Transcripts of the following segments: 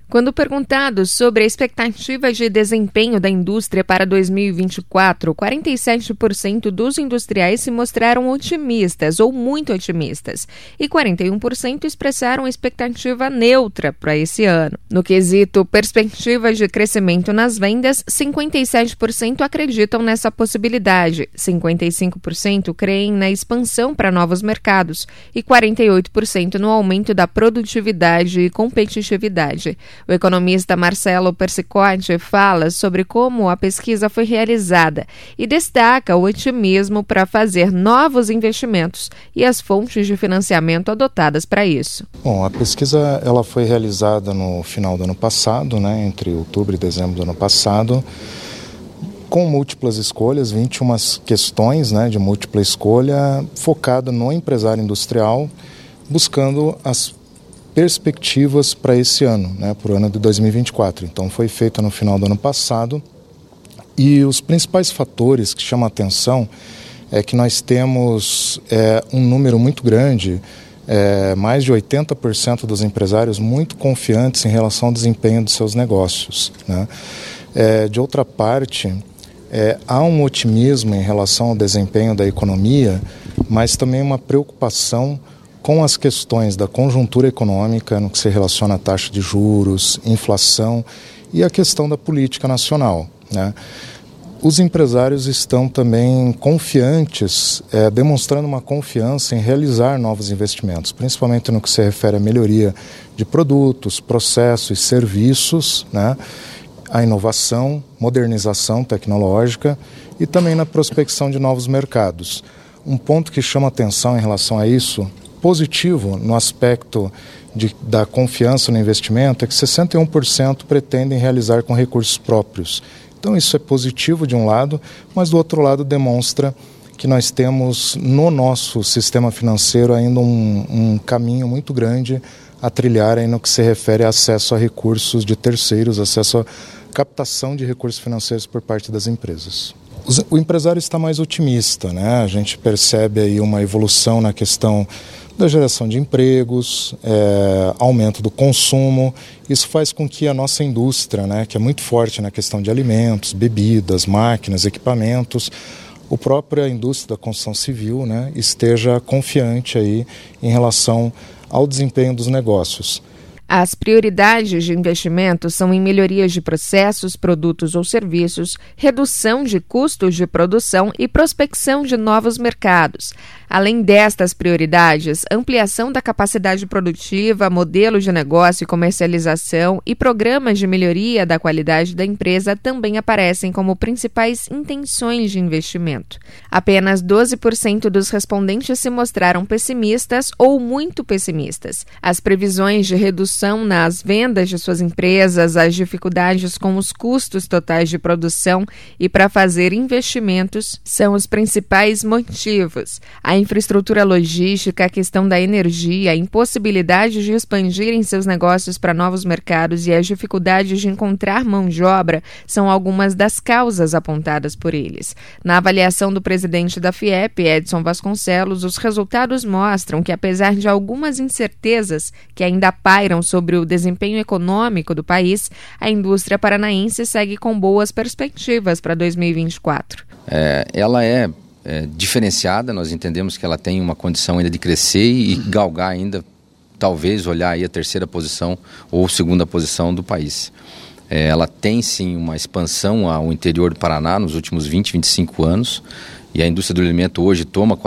Quando perguntados sobre a expectativa de desempenho da indústria para 2024, 47% dos industriais se mostraram otimistas ou muito otimistas e 41% expressaram expectativa neutra para esse ano. No quesito perspectivas de crescimento nas vendas, 57% acreditam nessa possibilidade, 55% creem na expansão para novos mercados e 48% no aumento da produtividade e competitividade. O economista Marcelo Persicotti fala sobre como a pesquisa foi realizada e destaca o otimismo para fazer novos investimentos e as fontes de financiamento adotadas para isso. Bom, a pesquisa ela foi realizada no final do ano passado, entre outubro e dezembro do ano passado, com múltiplas escolhas, 21 questões de múltipla escolha, focada no empresário industrial, buscando as perspectivas para esse ano, para o ano de 2024. Então foi feita no final do ano passado e os principais fatores que chamam a atenção é que nós temos um número muito grande, mais de 80% dos empresários muito confiantes em relação ao desempenho dos seus negócios. De outra parte, há um otimismo em relação ao desempenho da economia, mas também uma preocupação com as questões da conjuntura econômica, no que se relaciona à taxa de juros, inflação e a questão da política nacional. Os empresários estão também confiantes, demonstrando uma confiança em realizar novos investimentos, principalmente no que se refere à melhoria de produtos, processos e serviços, a inovação, modernização tecnológica e também na prospecção de novos mercados. Um ponto que chama atenção em relação a isso, positivo no aspecto da confiança no investimento, é que 61% pretendem realizar com recursos próprios. Então isso é positivo de um lado, mas do outro lado demonstra que nós temos no nosso sistema financeiro ainda um caminho muito grande a trilhar no que se refere a acesso a recursos de terceiros, acesso à captação de recursos financeiros por parte das empresas. O empresário está mais otimista, A gente percebe aí uma evolução na questão da geração de empregos, aumento do consumo. Isso faz com que a nossa indústria, que é muito forte na questão de alimentos, bebidas, máquinas, equipamentos, a própria indústria da construção civil, esteja confiante aí em relação ao desempenho dos negócios. As prioridades de investimento são em melhorias de processos, produtos ou serviços, redução de custos de produção e prospecção de novos mercados. Além destas prioridades, ampliação da capacidade produtiva, modelos de negócio e comercialização e programas de melhoria da qualidade da empresa também aparecem como principais intenções de investimento. Apenas 12% dos respondentes se mostraram pessimistas ou muito pessimistas. As previsões de redução nas vendas de suas empresas, as dificuldades com os custos totais de produção e para fazer investimentos são os principais motivos. A infraestrutura logística, a questão da energia, a impossibilidade de expandirem seus negócios para novos mercados e as dificuldades de encontrar mão de obra são algumas das causas apontadas por eles. Na avaliação do presidente da FIEP, Edson Vasconcelos, os resultados mostram que, apesar de algumas incertezas que ainda pairam sobre o desempenho econômico do país, a indústria paranaense segue com boas perspectivas para 2024. Ela é diferenciada, nós entendemos que ela tem uma condição ainda de crescer e galgar ainda, talvez olhar aí a terceira posição ou segunda posição do país. Ela tem sim uma expansão ao interior do Paraná nos últimos 20, 25 anos e a indústria do alimento hoje toma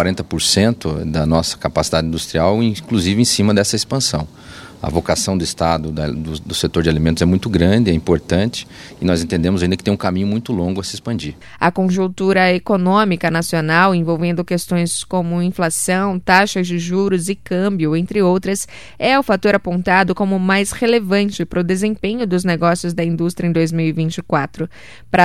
40% da nossa capacidade industrial, inclusive em cima dessa expansão. A vocação do Estado, do setor de alimentos é muito grande, é importante e nós entendemos ainda que tem um caminho muito longo a se expandir. A conjuntura econômica nacional, envolvendo questões como inflação, taxas de juros e câmbio, entre outras, é o fator apontado como mais relevante para o desempenho dos negócios da indústria em 2024. Para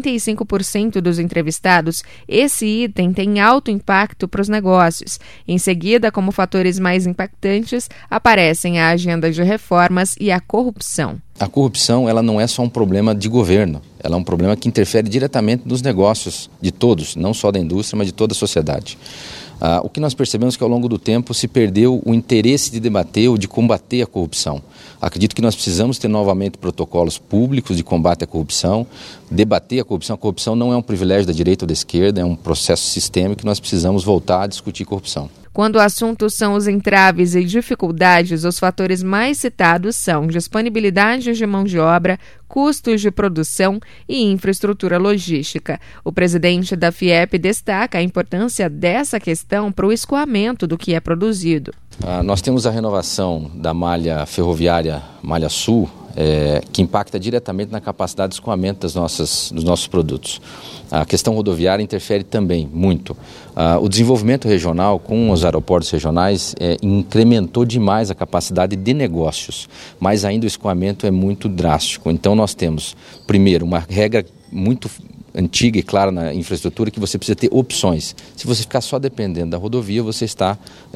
75% dos entrevistados, esse item tem alto impacto para os negócios. Em seguida, como fatores mais impactantes, aparecem a agenda de reformas e a corrupção. A corrupção ela não é só um problema de governo, ela é um problema que interfere diretamente nos negócios de todos, não só da indústria, mas de toda a sociedade. O que nós percebemos é que ao longo do tempo se perdeu o interesse de debater ou de combater a corrupção. Acredito que nós precisamos ter novamente protocolos públicos de combate à corrupção, debater a corrupção. A corrupção não é um privilégio da direita ou da esquerda, é um processo sistêmico que nós precisamos voltar a discutir corrupção. Quando o assunto são os entraves e dificuldades, os fatores mais citados são disponibilidade de mão de obra, custos de produção e infraestrutura logística. O presidente da FIEP destaca a importância dessa questão para o escoamento do que é produzido. Nós temos a renovação da malha ferroviária, Malha Sul, que impacta diretamente na capacidade de escoamento dos nossos produtos. A questão rodoviária interfere também muito. O desenvolvimento regional com os aeroportos regionais incrementou demais a capacidade de negócios, mas ainda o escoamento é muito drástico. Então nós temos, primeiro, uma regra muito antiga e clara na infraestrutura que você precisa ter opções. Se você ficar só dependendo da rodovia, você está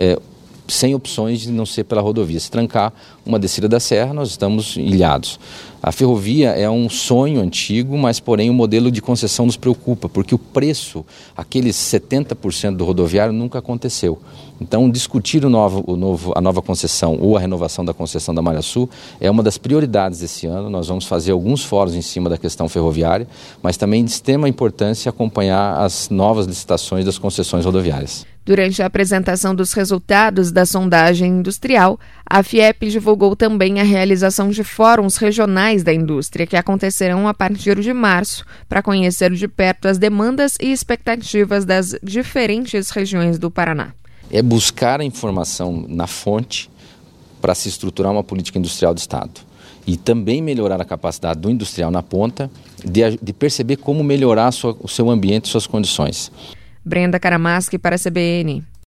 sem opções de não ser pela rodovia. Se trancar uma descida da serra, nós estamos ilhados. A ferrovia é um sonho antigo, mas porém o modelo de concessão nos preocupa, porque o preço, aqueles 70% do rodoviário, nunca aconteceu. Então, discutir a nova concessão ou a renovação da concessão da Malha Sul é uma das prioridades desse ano. Nós vamos fazer alguns fóruns em cima da questão ferroviária, mas também de extrema importância acompanhar as novas licitações das concessões rodoviárias. Durante a apresentação dos resultados da sondagem industrial, a FIEP divulgou também a realização de fóruns regionais da indústria, que acontecerão a partir de março, para conhecer de perto as demandas e expectativas das diferentes regiões do Paraná. É buscar a informação na fonte para se estruturar uma política industrial do Estado. E também melhorar a capacidade do industrial na ponta de perceber como melhorar o seu ambiente e suas condições. Brenda Karamaschi para a CBN.